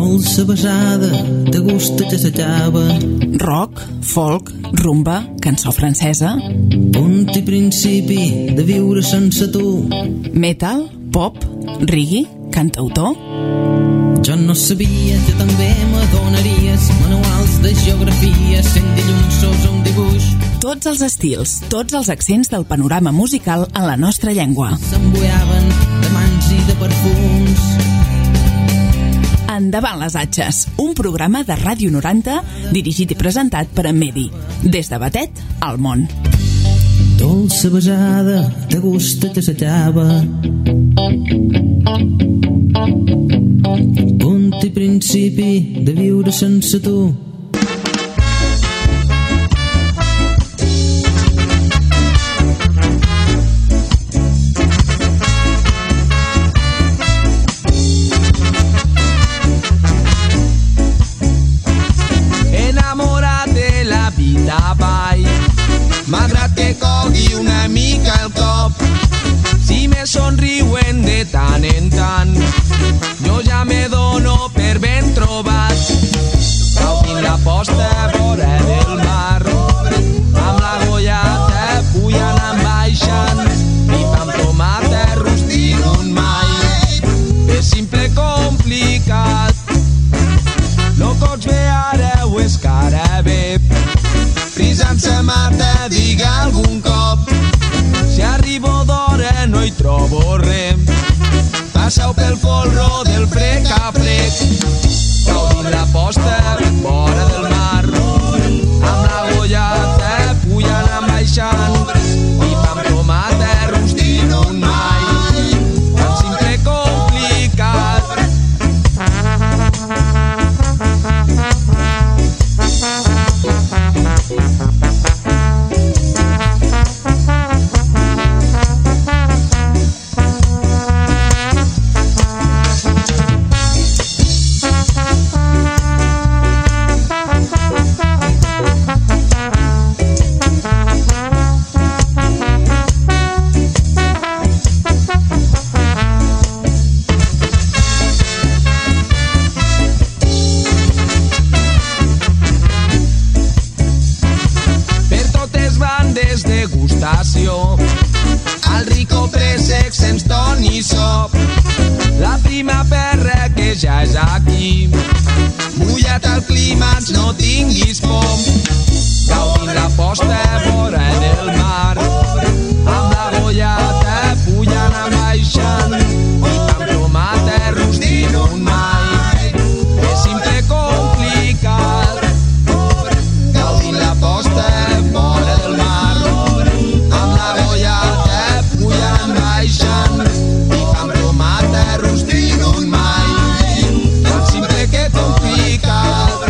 Dolça besada, de gust que s'acaba. Rock, folk, rumba, cançó francesa. Punt i principi de viure sense tu. Metal, pop, reggae, cantautor. Jo no sabia que també m'adonaries manuals de geografia, sent dilluns sos un dibuix. Tots els estils, tots els accents del panorama musical en la nostra llengua. S'embuiaven de mans i de perfums. Endavant les atxes, un programa de Ràdio 90 dirigit i presentat per en Medi. Des de Batet al món. Dolça besada, de gust que s'acaba. Punt i principi de viure sense tu. Malgrat que cogui una mica el cop, si me somriuen de tant en tant, jo ja me dono per ben trobat. Gaudint la posta vora del mar, amb la gollata pujant en baixant, i amb tomata rostint un mai. És simple complicat, no pots fer ara o és cara bé. Frisant sa mata, diga algun cop, si arribo d'hora no hi trobo res. Passeu pel folro del frec a frec, gaudint la posta vora del mar, amb la gollata pujant en baixant, i pa amb tomata rostint un mai. Tan simple complicat. Al rico préssec sens ton ni sop, la primavera que ja és aquí, mullat al clima no tinguis por, gaudint la posta vora del mar, amb la gollata pujant en baixant, i amb tomata rostint un mai. És simple complicat, gaudint la posta vora del mar, i amb tomata rostint un mai. Tan simple que complicat.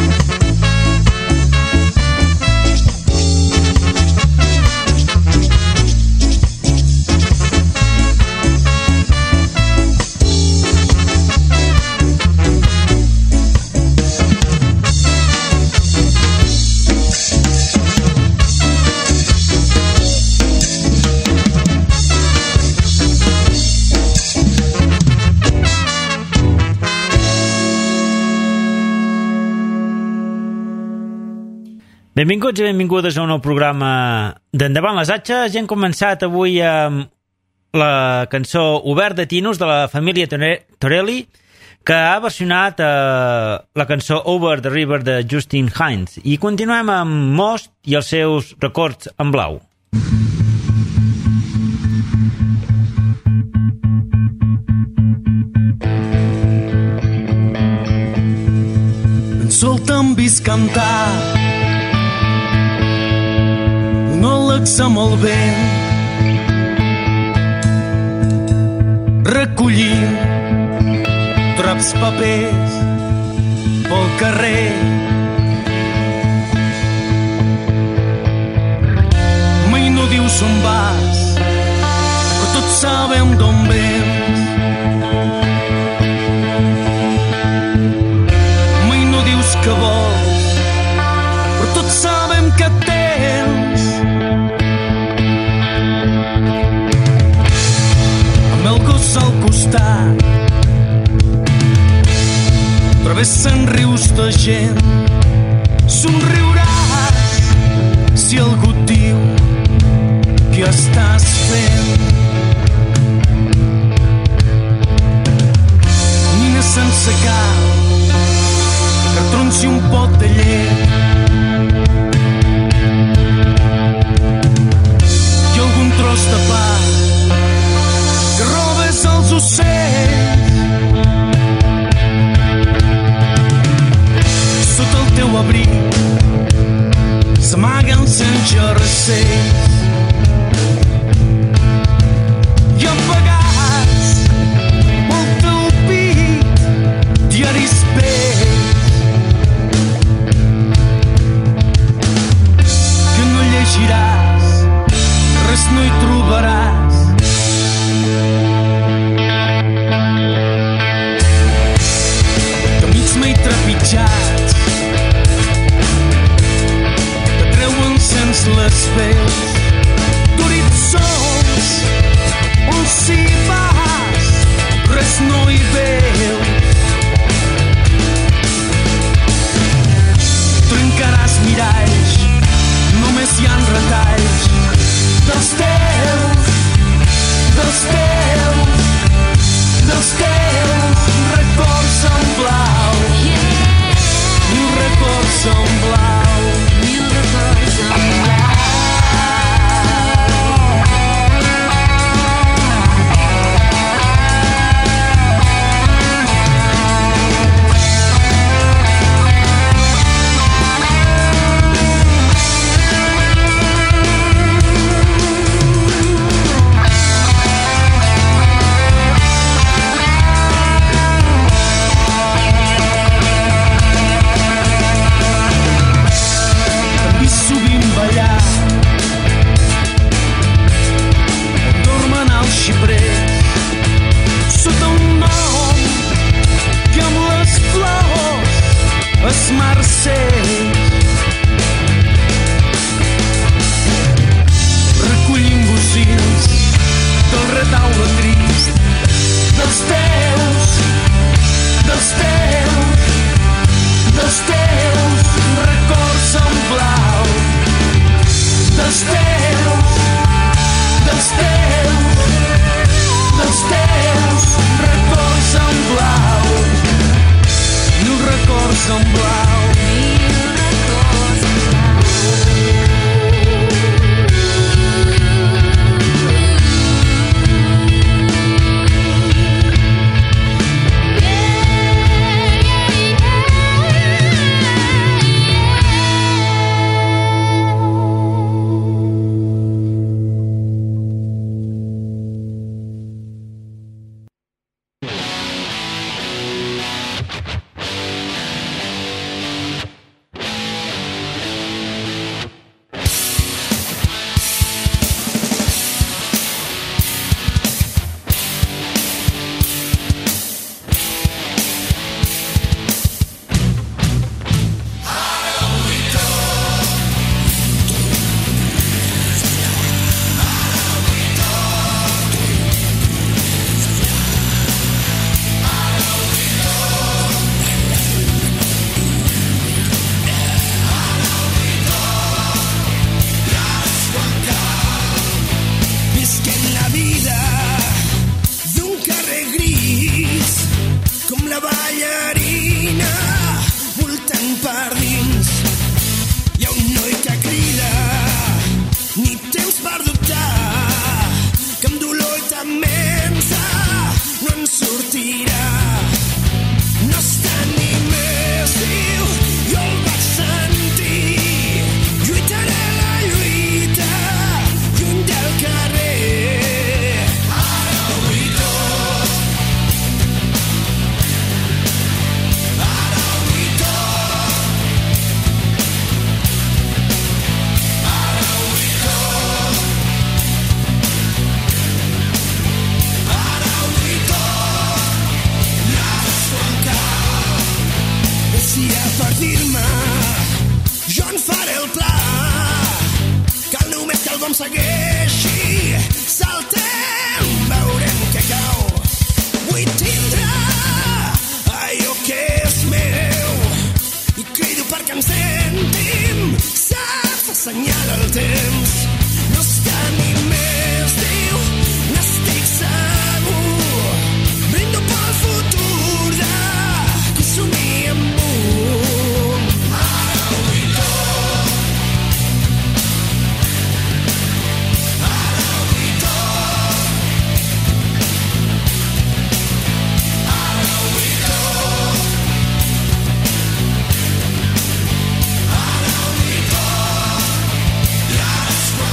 Benvinguts i benvingudes a un nou programa d'Endavant les Atxes. Ja hem començat avui amb la cançó Obert de Tinus de la família Torelli, que ha versionat la cançó Over the River de Justin Hines. I continuem amb Most i els seus records en blau. En sol t'han vist cantar un òlex amb el vent, recollint traps papers pel carrer. Mai no dius on vas, però tots sabem d'on vens. Mai no dius que vols, però tots sabem que tens. Amb el gos al costat, travessen rius de gent. Somriuràs si algú et diu què estàs fent. Nines sense cap, que tronci un pot de llet. I algun tros de pa que robes als ocells. Sota el teu abric s'amaguen sense jerseis. I apagats pel teu pit diaris vells que no llegiràs, res no hi trobaràs. Camins mai trepitjats que treuen sense les veus d'horitzons on si vas res no hi veus. Trencaràs miralls, només hi ha retalls dels teus records en blau. Mil records en blau. Mil records en blau. Sota un nom que amb les flors es marceix. Recollim bocins del retaule trist dels teus records en blau. Dels teus records en blau. Mil records en blau. Mil records en blau. em segueixi, saltem, veurem què cau. Vull tindre allò que és meu. el temps no està ni més diu, n'estic segur. Brindo pel futur de que somiem un. Ara ho vull tot. Ara ho vull tot. Ara ho vull tot. Ara ho vull tot. I ara és quan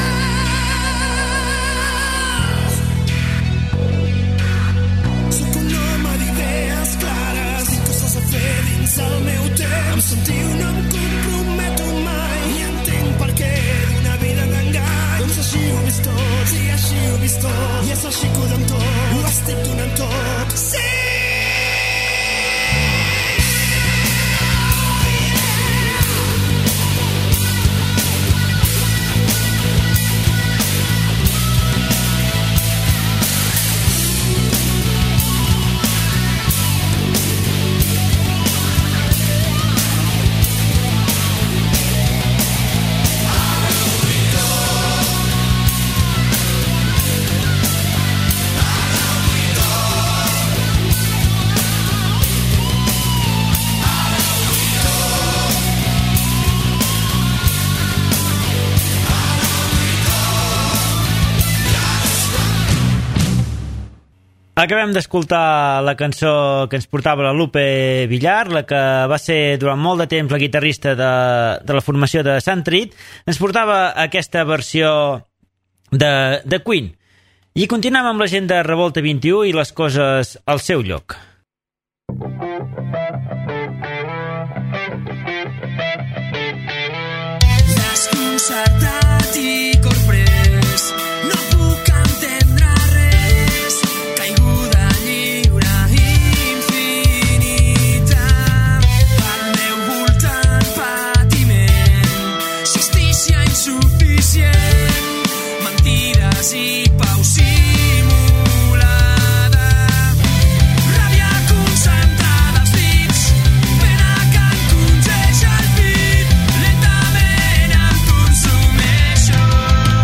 cal. Sóc un home d'idees clares i coses a fer dins el meu temps. Em sentiu, no em comprometo mai i entenc per què d'una vida d'engany. Doncs així ho he vist tot, sí, així ho he vist tot, i és així que ho dono tot, ho estic donant tot. Sí! Acabem d'escoltar la cançó que ens portava la Lupe Villar, la que va ser durant molt de temps la guitarrista de la formació de Sant Trit. Ens portava aquesta versió de Queen. I continuem amb la gent de Revolta 21 i les coses al seu lloc. Desconcertat i corprès, no puc entendre res, caiguda lliure infinita, al meu voltant patiment, justícia insuficient, mentides i pau simulada, ràbia concentrada als dits, pena que em congeja el pit, lentament em consumeixo.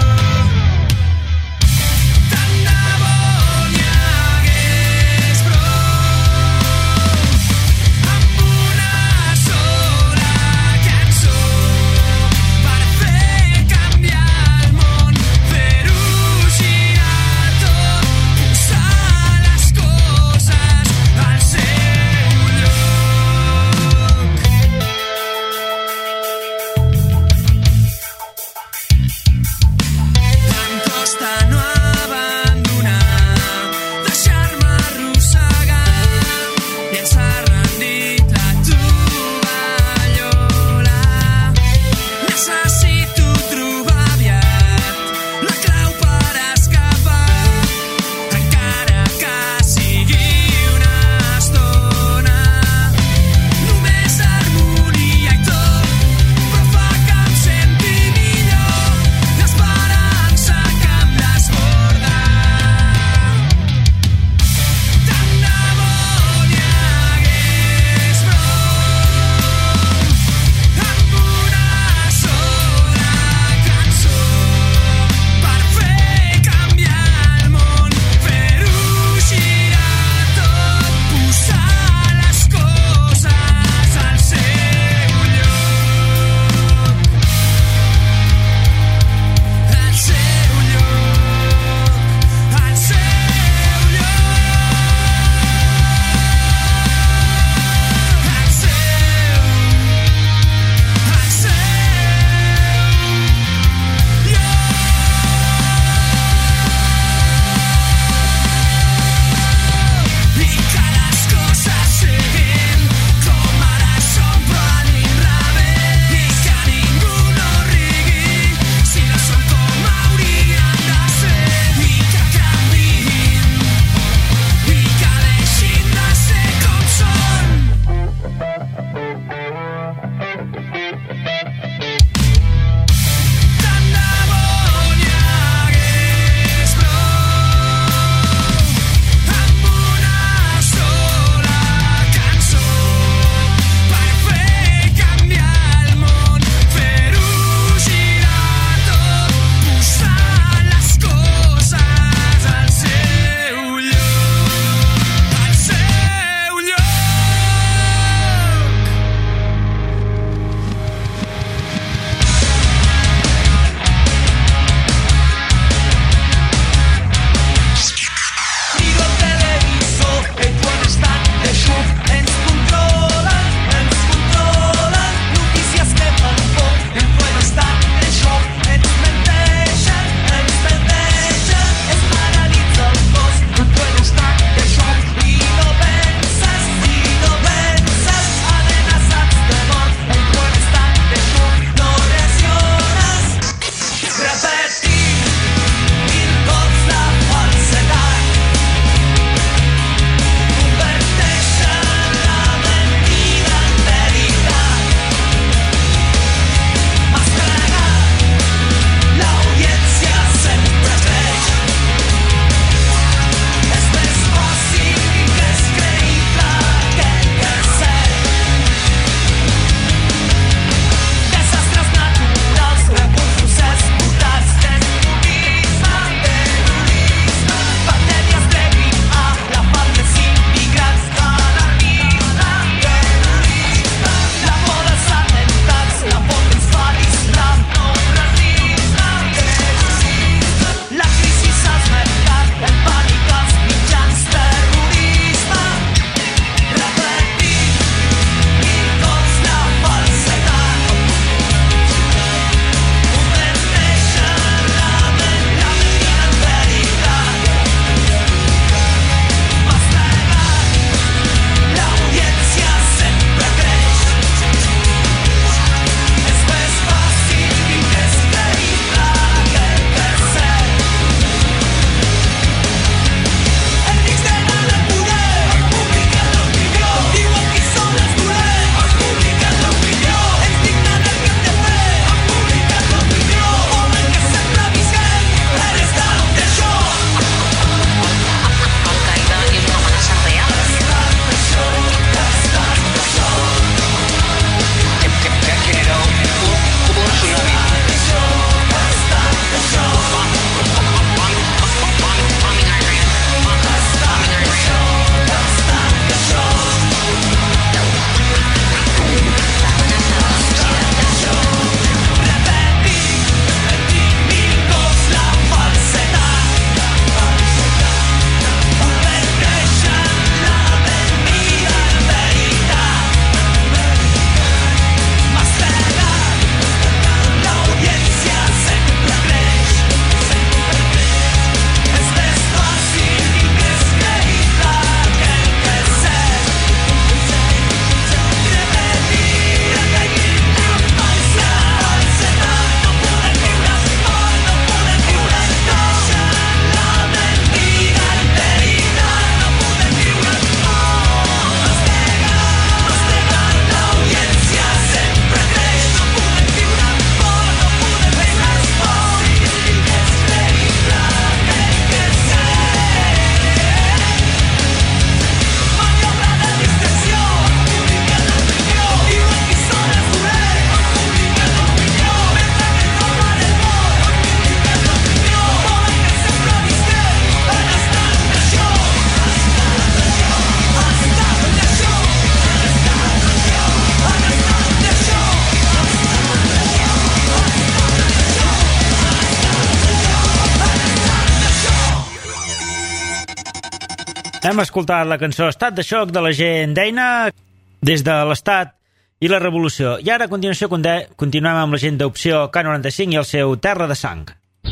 Hem escoltat la cançó Estat de xoc de la gent d'Eina des de l'Estat i la Revolució. I ara, a continuació, continuem amb la gent d'Opció K95 i el seu Terra de Sang.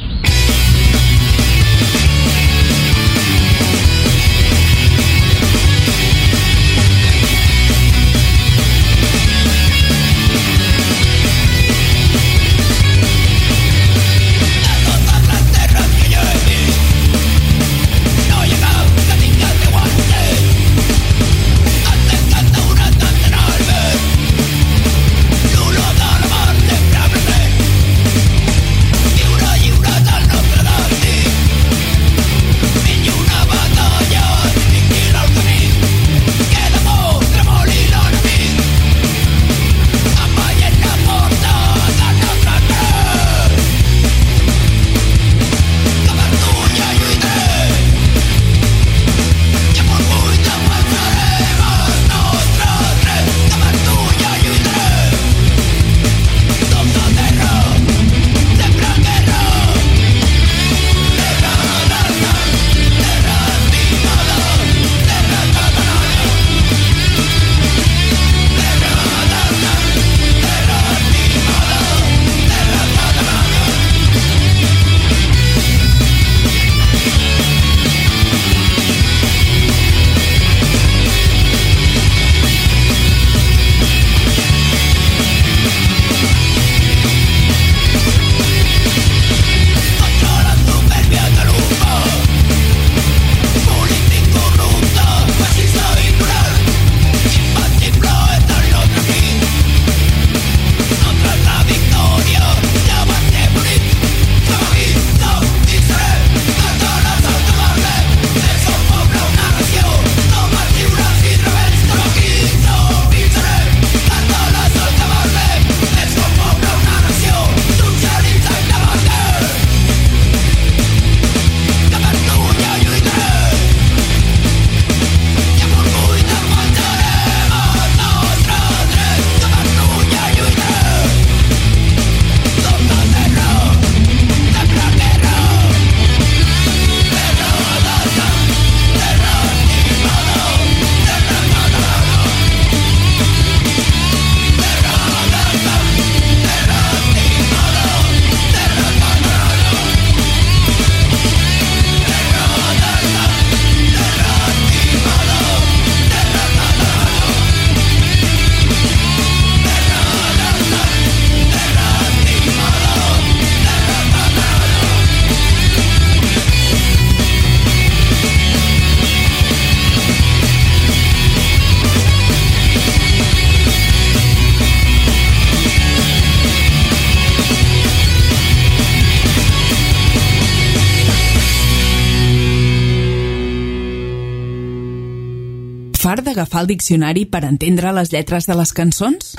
Far d'agafar el diccionari per entendre les lletres de les cançons?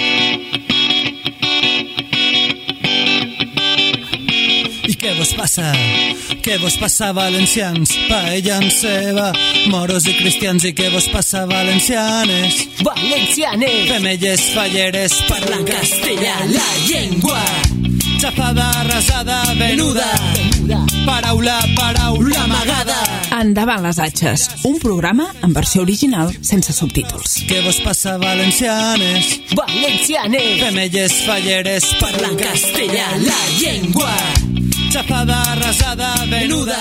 I què vos passa? Què vos passa, valencians? Paella en ceba, moros i cristians. I què vos passa, valencianes? Valencianes! Femelles falleres parlant castellà, la llengua. Xafada, arrasada, venuda. Paraula, paraula amagada. Endavant les atxes, un programa en versió original sense subtítols. Què vos passa, valencianes? Valencianes! Femelles falleres parlant castellà, la llengua. Xafada, arrasada, venuda.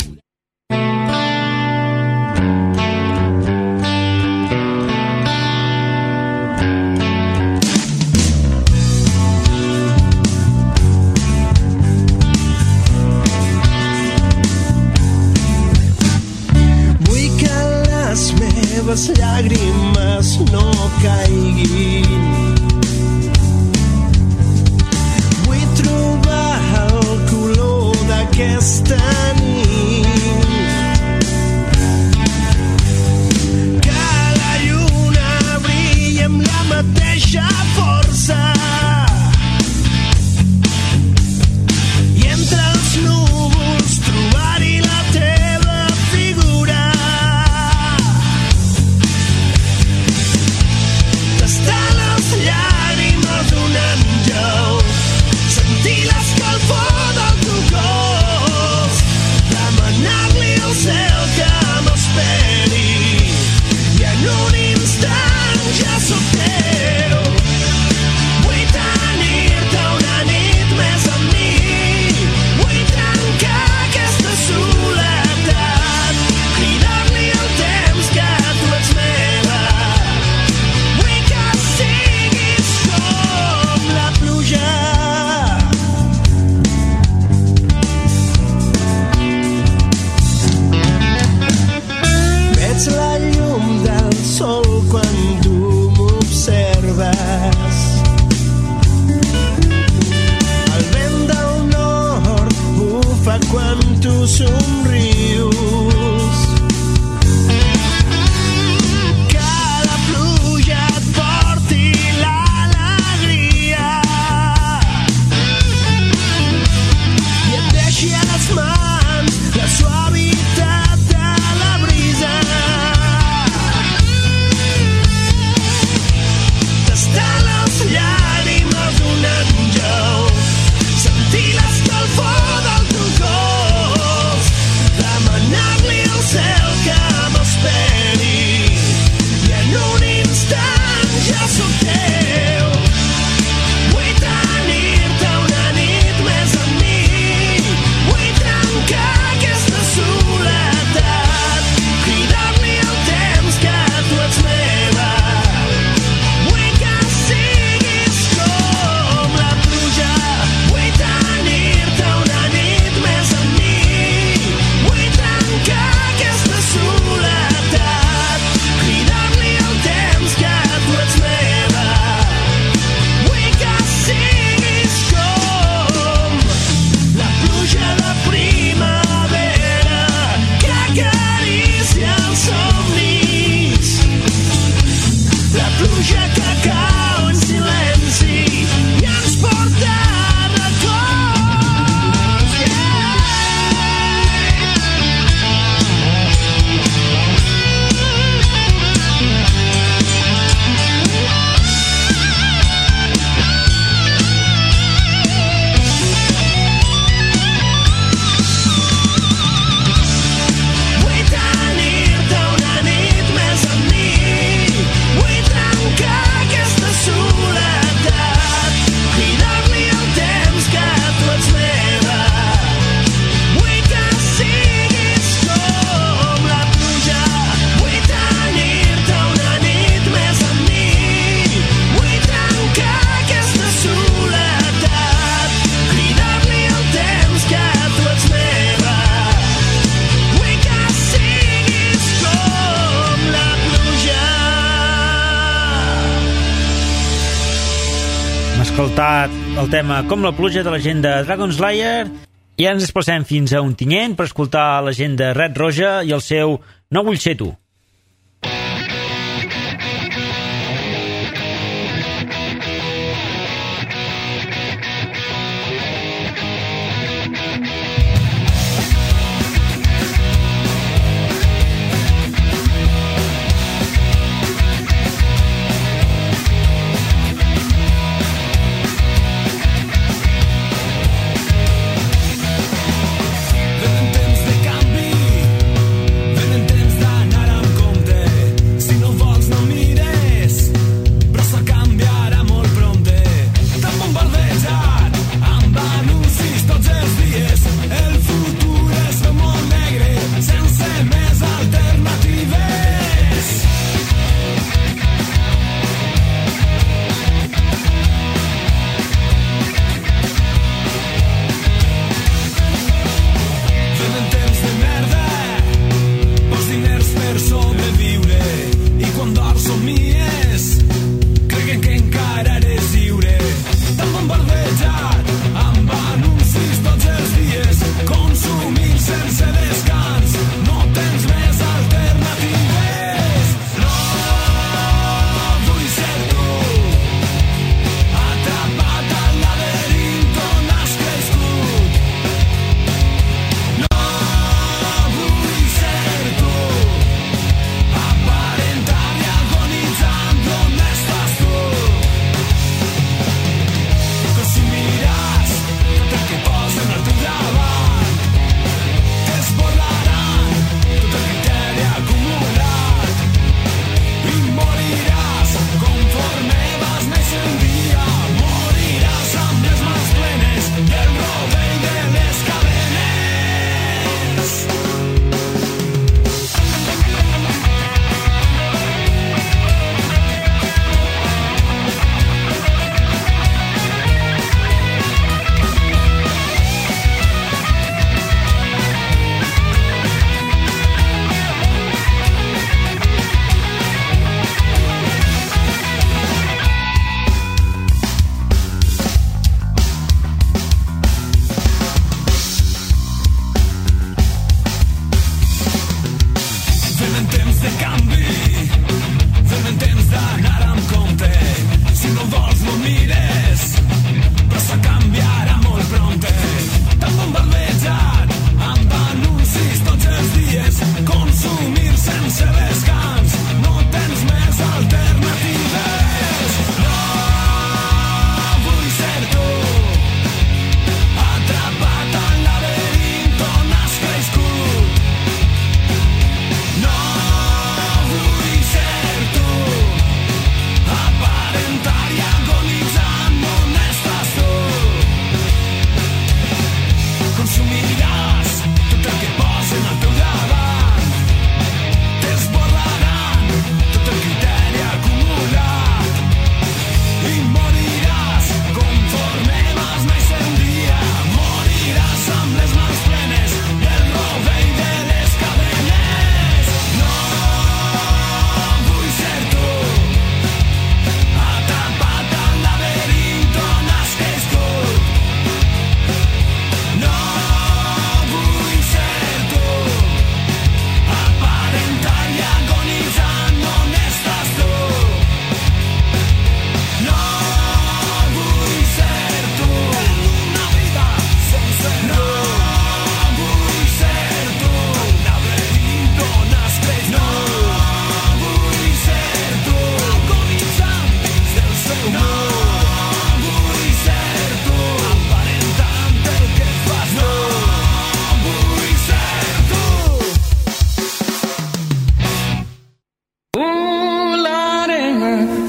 Les llàgrimes no caiguin. Vull trobar el color d'aquesta nit, que la lluna brilla amb la mateixa força i entre els núvols trobar-hi la teva figura. Stop! pluja que cau en silenci i ens porta records. Vull tenir-te una nit més amb mi, vull trencar aquesta soledat, cridar-li al temps que tu ets meva. Vull que siguis com la pluja, vull tenir-te una nit més amb mi, vull trencar aquesta soledat, cridar-li al temps que tu ets meva. Vull que siguis com la pluja. Hem escoltat el tema Com la pluja de la gent de Dragon Slayer i ja ens desplacem fins a Ontinyent per escoltar la gent de Red Roja i el seu No vull ser tu. Venen temps de canvi, venen temps d'anar amb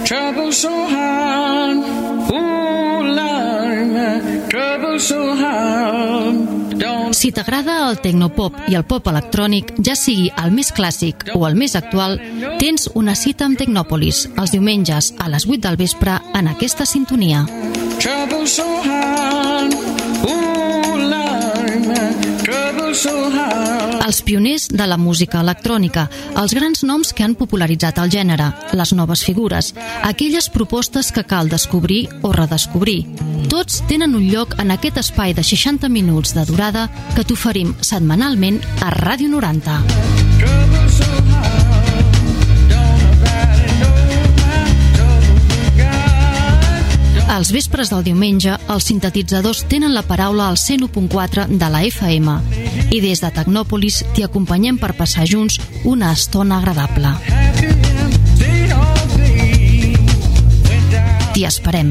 trouble so hard. Ooh, Lord, trouble so hard. Don't... Si t'agrada el tecnopop i el pop electrònic, ja sigui el més clàssic o el més actual, tens una cita amb Tecnòpolis els diumenges a les 8 del vespre en aquesta sintonia. Trouble so hard. Ooh, Lord, trouble so hard. Els pioners de la música electrònica, els grans noms que han popularitzat el gènere, les noves figures, aquelles propostes que cal descobrir o redescobrir. Tots tenen un lloc en aquest espai de 60 minuts de durada que t'oferim setmanalment a Ràdio 90. Als vespres del diumenge, els sintetitzadors tenen la paraula al 101.4 de la FM i des de Tecnòpolis t'hi acompanyem per passar junts una estona agradable. T'hi esperem.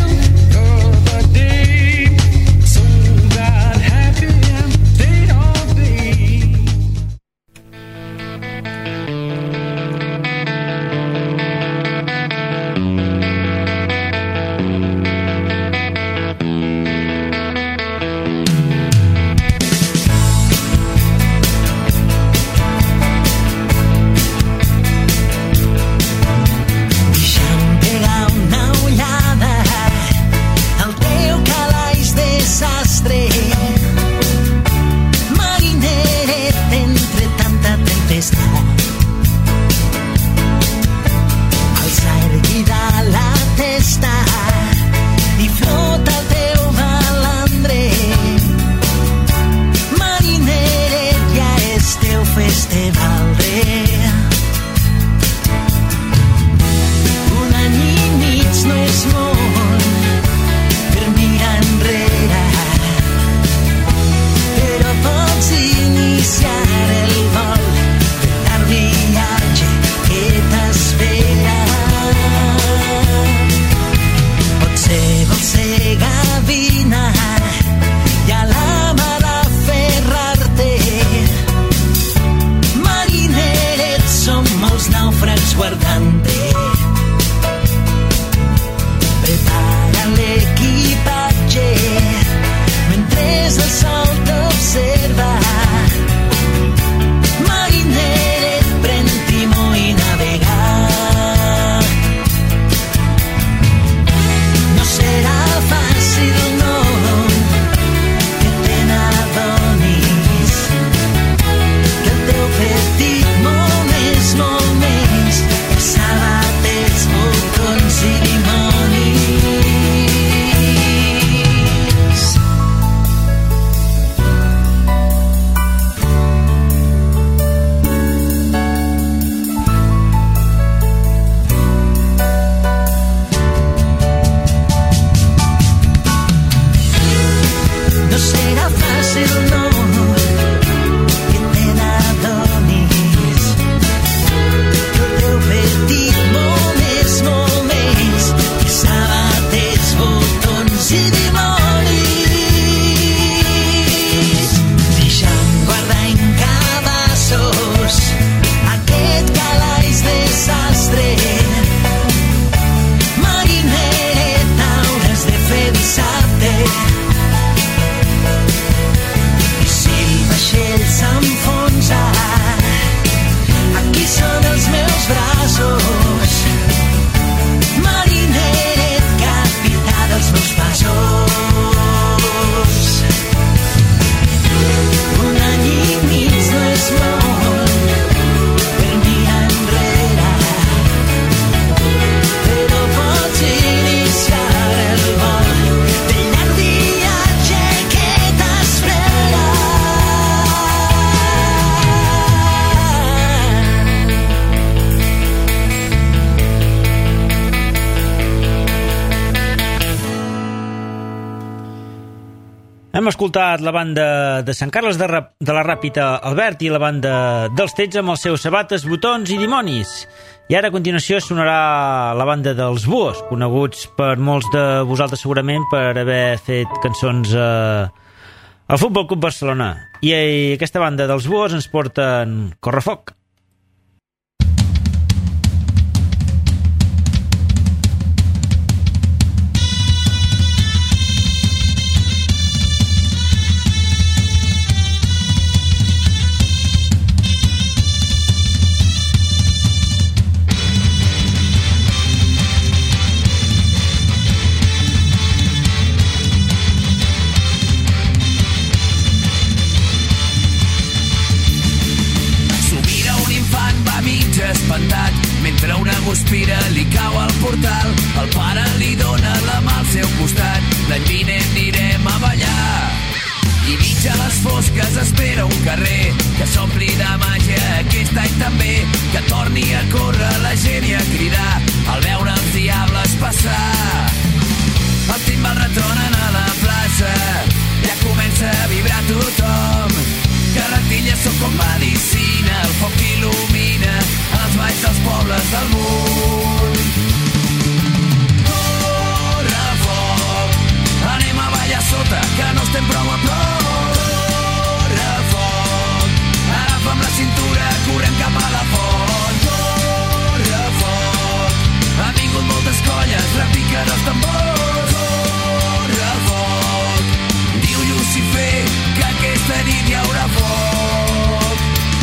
Hem escoltat la banda de Sant Carles de la Ràpita, Albert, i la banda dels Tets amb els seus sabates, botons i dimonis. I ara a continuació sonarà la banda dels Buos, coneguts per molts de vosaltres segurament per haver fet cançons al Futbol Club Barcelona. I aquesta banda dels Buos ens porten Correfoc. cau al portal, el pare li dona la mà al seu costat. L'any vinent anirem a ballar i mig a les fosques espera un carrer que s'ompli de màgia aquest any també, que torni a córrer la gent i a cridar al veure els diables passar. Els timbals retronen a la plaça, ja comença a vibrar tothom. Carretilles són com medicina, el foc il·lumina els balls dels pobles del món. Corre foc, anem a ballar sota, que no estem prou a prop. Corre foc, agafa'm la cintura, correm cap a la font. Corre foc, han vingut moltes colles, repiquen els tambors. Corre foc, diu Lucifer que aquesta nit hi haurà foc.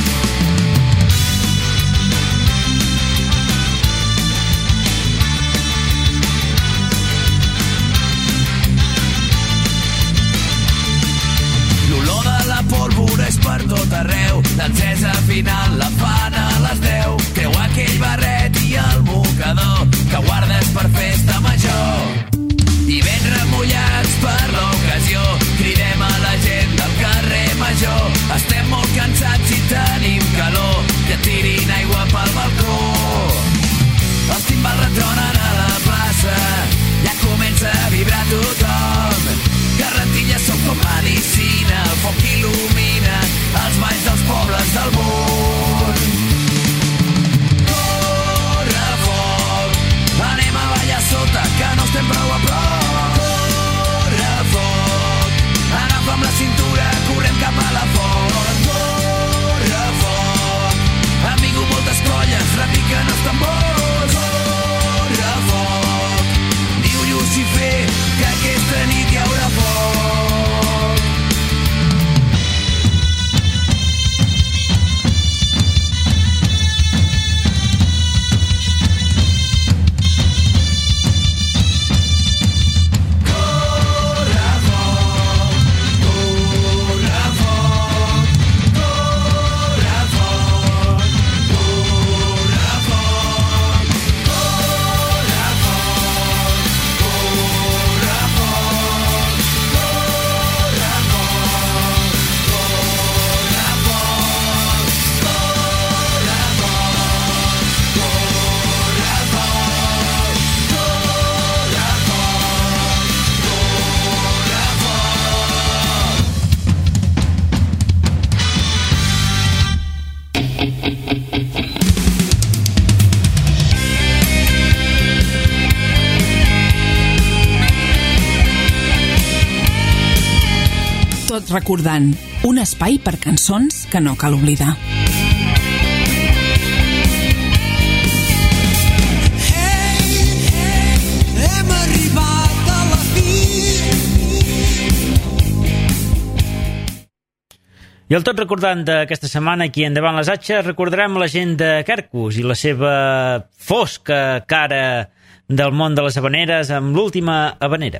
L'olor de la pólvora és per tot arreu, l'encesa final la fan a les 10. Treu aquell barret i el mocador que guardes per festa major. I ben remullats per l'ocasió cridem a la gent del carrer Major. Estem molt cansats i tenim calor, que tirin aigua pel balcó. Els timbals retronen a la plaça, ja comença a vibrar tothom. Carretilles són com medicina, el foc il·lumina els balls dels pobles del món. Corre foc, anem a ballar sota, que no estem prou a prop. Corre foc, agafa'm la cintura, correm cap a la font. Corre foc, han vingut moltes colles, repiquen els tambors. Corre foc, diu Lucifer que aquesta nit hi haurà foc. Tot recordant, un espai per cançons que no cal oblidar. Hem arribat a la fi. I el tot recordant d'aquesta setmana aquí endavant les atxes, recordarem la gent de Quercus i la seva fosca cara del món de les havaneres amb l'última havanera.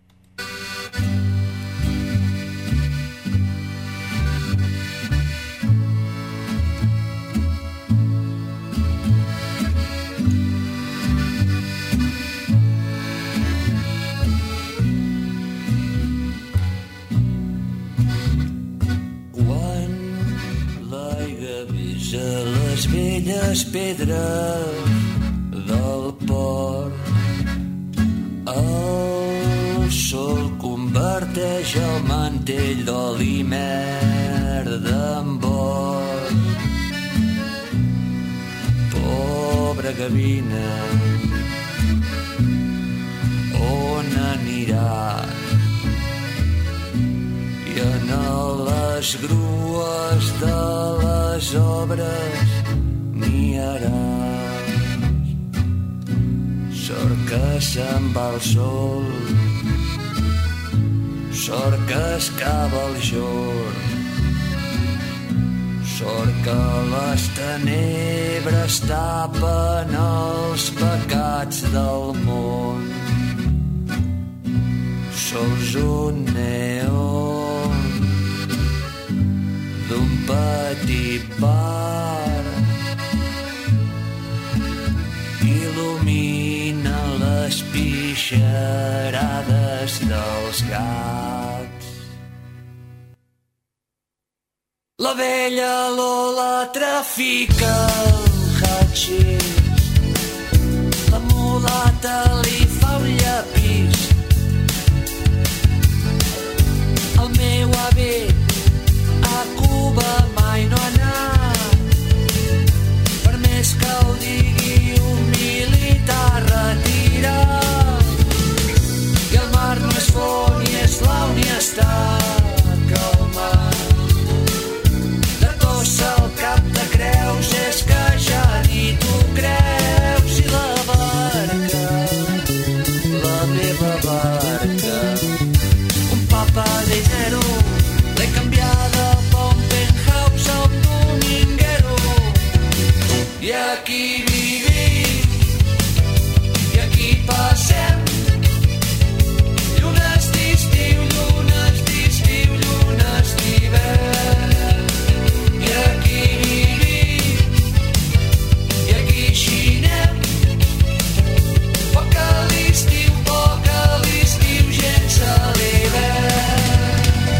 Les velles pedres del port, el sol converteix el mantell d'oli merda en bord. Pobra gavina, on aniràs? I en les grues de les obres n'hi haràs. Sort que se'n va el sol, sort que escava el jorn, sort que les tenebres tapen els pecats del món. Sols un neon d'un petit bar il·lumina les pixarades dels gats. La vella Lola trafica el hatxix, la mulata li fa un llapís. El meu avi a Cuba mai no ha anat, per més que ho digui un militar retirat. I el mar no és font i és blau ni està calmat. De tossa al cap de creus és que ja ni tu creus. I la barca, la meva barca, un papa dinero l'he canviada per un penthouse a un dominguero. I aquí vivim, i aquí passem llunes d'estiu, llunes d'estiu, llunes d'hivern. I aquí vivim, i aquí xinem, poc a l'estiu, gens a l'hivern.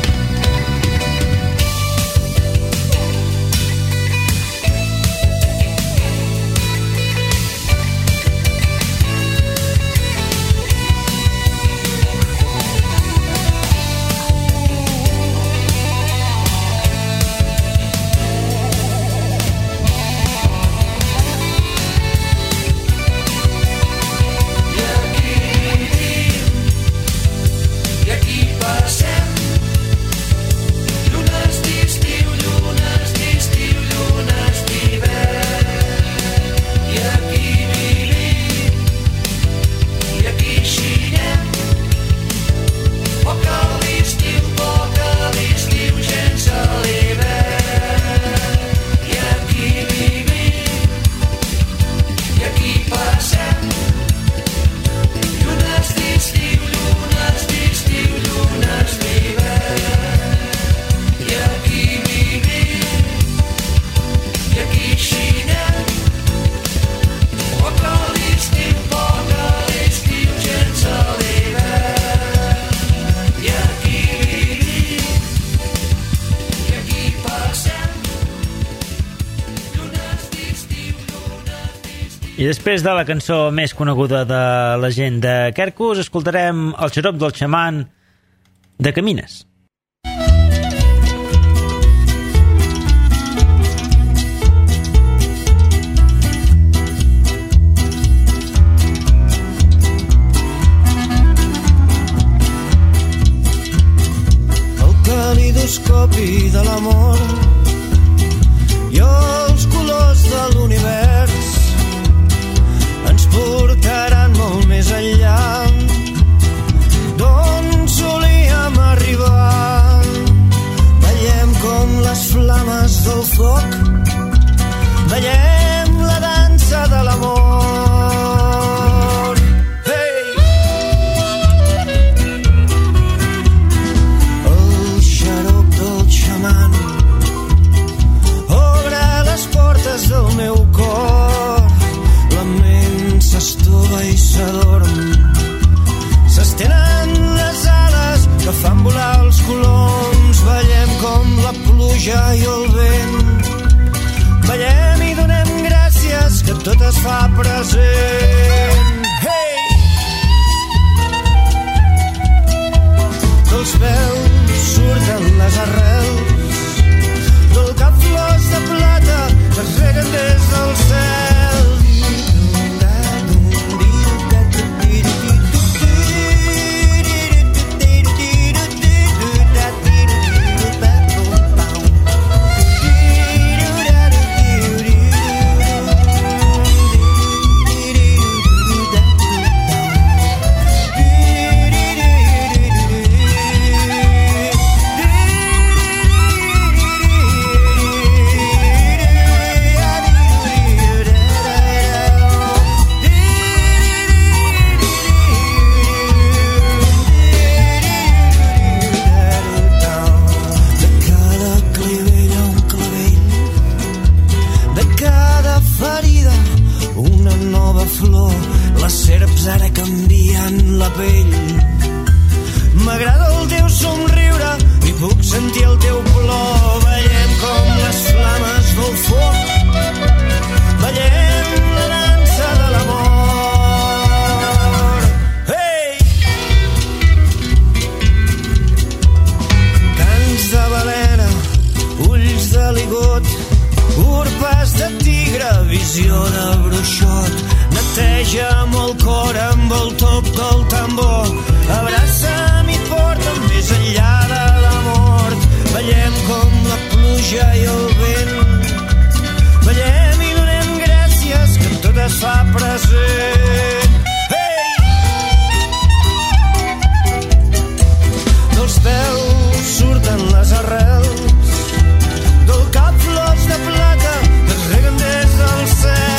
I després de la cançó més coneguda de la gent de Quercus, escoltarem el xarop del xaman de Camines. El calidoscopi de l'amor i els colors de l'univers ens portaran molt més enllà d'on solíem arribar. Veiem com les flames del foc, veiem la dansa de l'amor. Hey! El xarop del xaman obre les portes del meu cor. La ment s'estova i s'adorm, s'estenen les ales que fan volar els coloms. Veiem com la pluja i el vent, veiem i donem gràcies que tot es fa present. Hey! Dels peus surten les arrels del cap, flors de plata que es reguen des del cel. la pell. M'agrada el teu somriure i puc sentir el teu plor. Ballem com les flames del foc, ballem la dansa de l'amor. Hey! Cants de balena, ulls de ligot, urpes de tigre, visió de bruixot. Neteja'm el cor amb el toc del tambor, abraça'm i porta'm més enllà de la mort. Ballem com la pluja i el vent, ballem i donem gràcies que tot es fa present. Hey! Dels peus surten les arrels, del cap flors de plata que es reguen des del cel.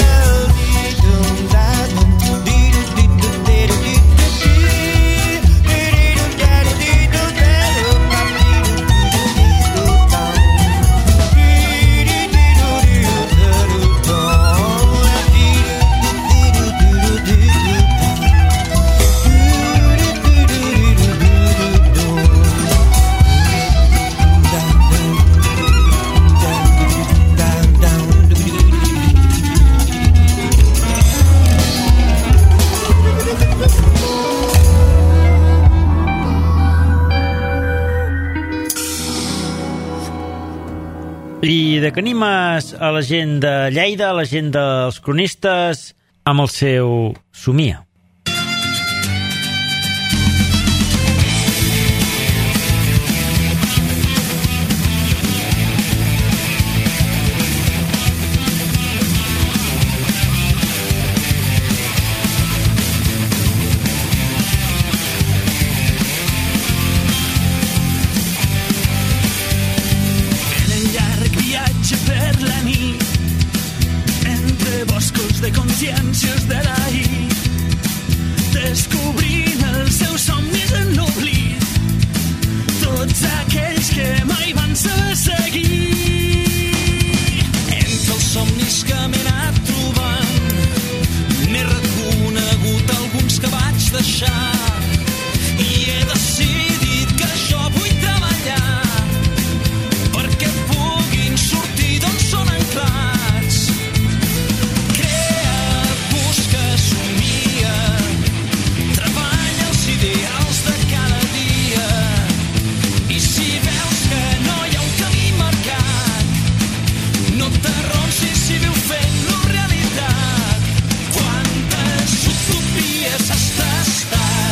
I de que animes a la gent de Lleida, a la gent dels cronistes, amb el seu Somia. Consciències de l'ahir, descobrint els seus somnis en l'oblit, tots aquells que mai van saber seguir. Entre els somnis que m'he anat trobant, n'he reconegut alguns que vaig deixar i he decidit que jo vull treballar perquè puguin sortir d'on són anclats. Quantes utopies has tastat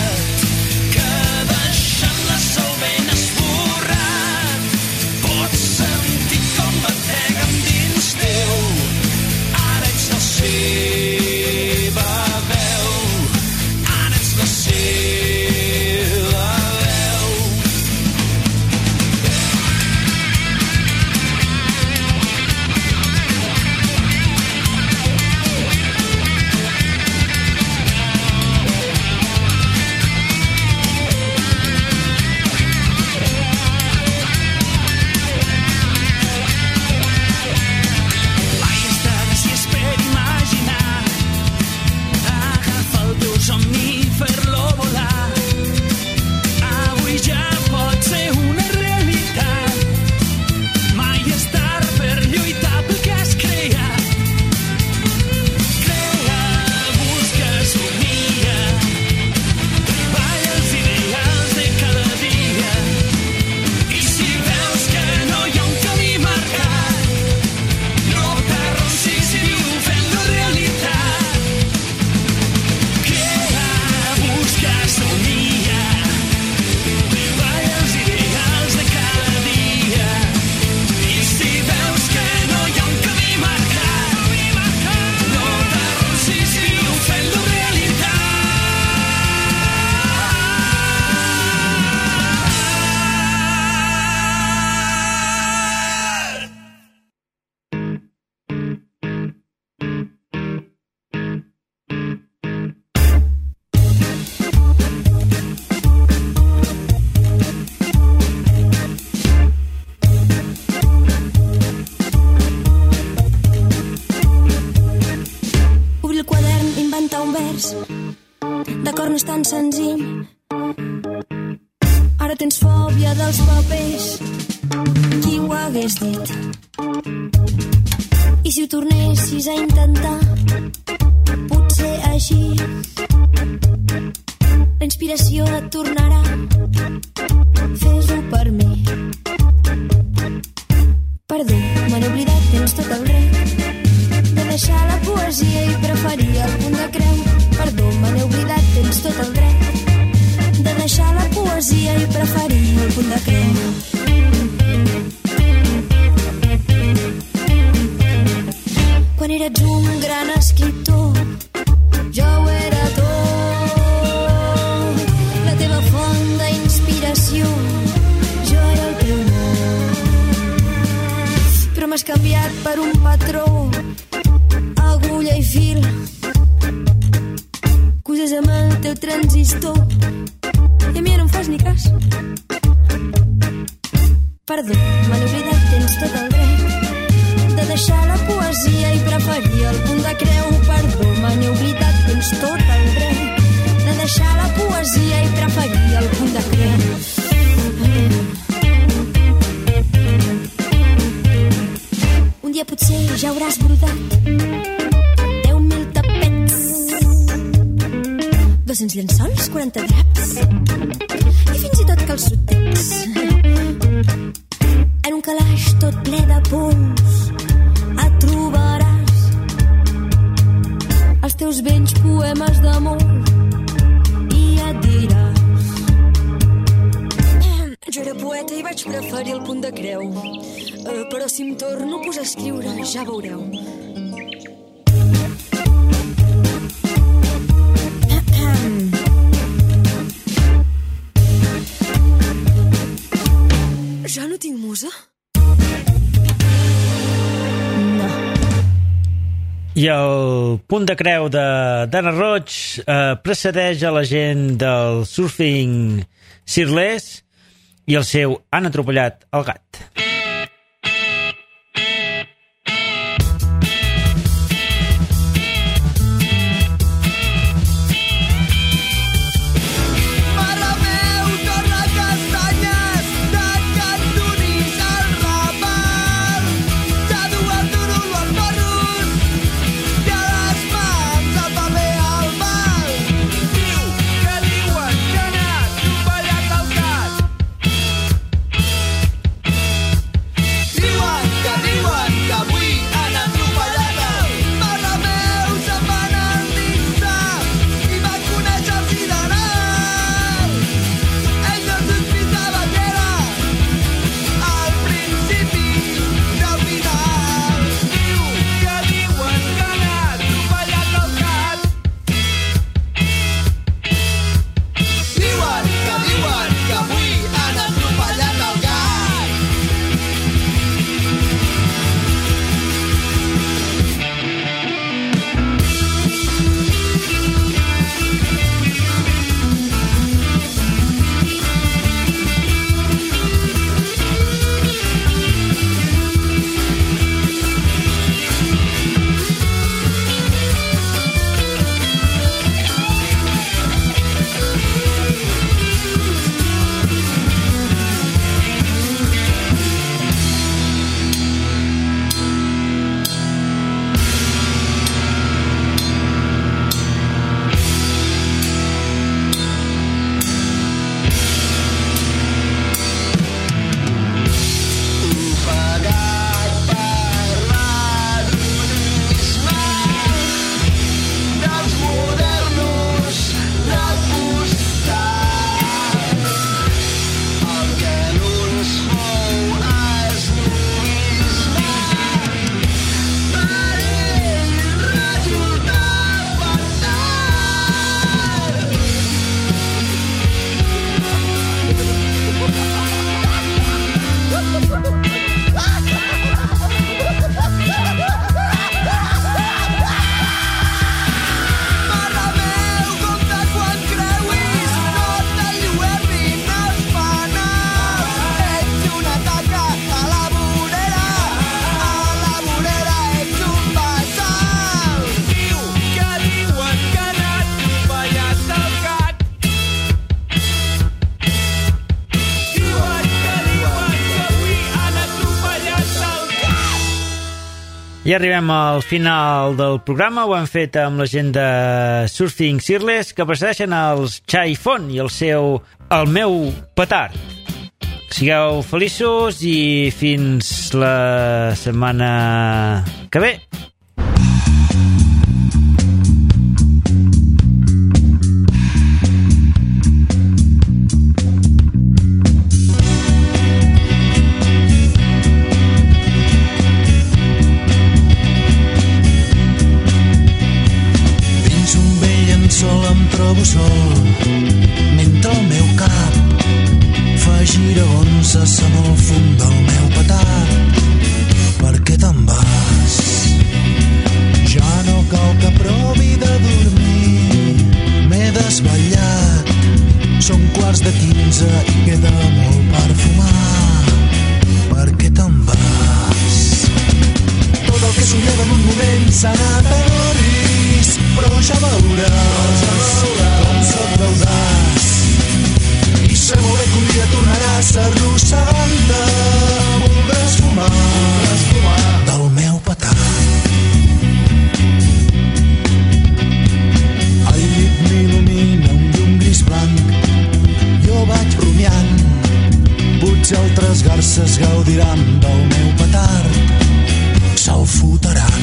D'acord, no és tan senzill. Ara tens fòbia dels papers. Qui ho hagués dit? I si ho tornessis a intentar, potser així la inspiració et tornarà. Fes-ho per mi. Perdó, me n'he oblidat, tens tot el dret de deixar la poesia i preferir el punt de creu. Perdó, me n'he oblidat, tens tot el dret de deixar la poesia i preferir el punt de creu. Quan eres un gran escriptor, jo ho era tot. La teva font d'inspiració, jo era el teu món. Però m'has canviat per un patró, agulla i fil. Coses amb el teu transistor i a mi ja no em fas ni cas. Perdó, me n'he oblidat, tens tot el dret de deixar la poesia i preferir el punt de creu. Perdó, me n'he oblidat, tens tot el dret de deixar la poesia i preferir el punt de creu. Un dia potser ja hauràs brodat 10.000 tapets, 200 llençols, 40 draps i fins i tot calçotets. En un calaix tot ple de pols et trobaràs els teus vells poemes d'amor i et diràs: jo era poeta i vaig preferir el punt de creu, però si em torno a posar a escriure ja veureu. Ja no tinc musa? No. I el punt de creu de Dana Roig precedeix a la gent del Surfing Shirtless i el seu Han atropellat el gat. Ja arribem al final del programa. Ho hem fet amb la gent de Surfing Sirles, que precedeixen els Chai Font i el meu petard. Sigueu feliços i fins la setmana que ve. Sol em trobo sol mentre el meu cap fa giragonses amb el fum del meu petard. Per què te'n vas? Ja no cal que provi de dormir, m'he desvetllat, són 15:15 i queda molt per fumar. Per què te'n vas? Tot el que somiava en un moment s'ha anat a l'oris, però ja veuràs com se't veuràs. I sé molt bé que un dia tornaràs arrossegant-te, voldràs fumar del meu petard. El llit m'il·lumina un llum gris blanc, jo vaig rumiant, potser altres garces gaudiran del meu petard, se'l fotran.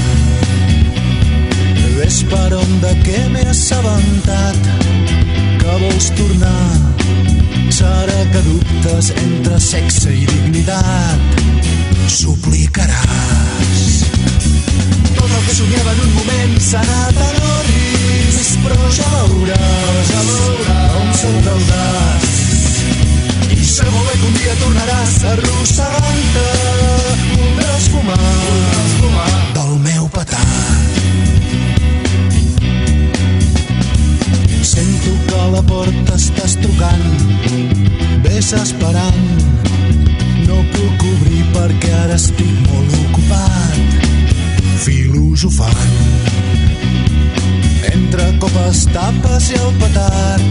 Ves per on de què m'he assabentat, que vols tornar, serà que dubtes entre sexe i dignitat, suplicaràs. Tot el que somiava en un moment s'ha anat a l'oris, però ja veuràs com se't veuràs. I sé molt bé que un dia tornaràs arrossegant-te, voldràs fumar del meu petard. Sento que a la porta estàs trucant, ves esperant, no puc obrir perquè ara estic molt ocupat, filosofant. Entre copes, tapes i el petard,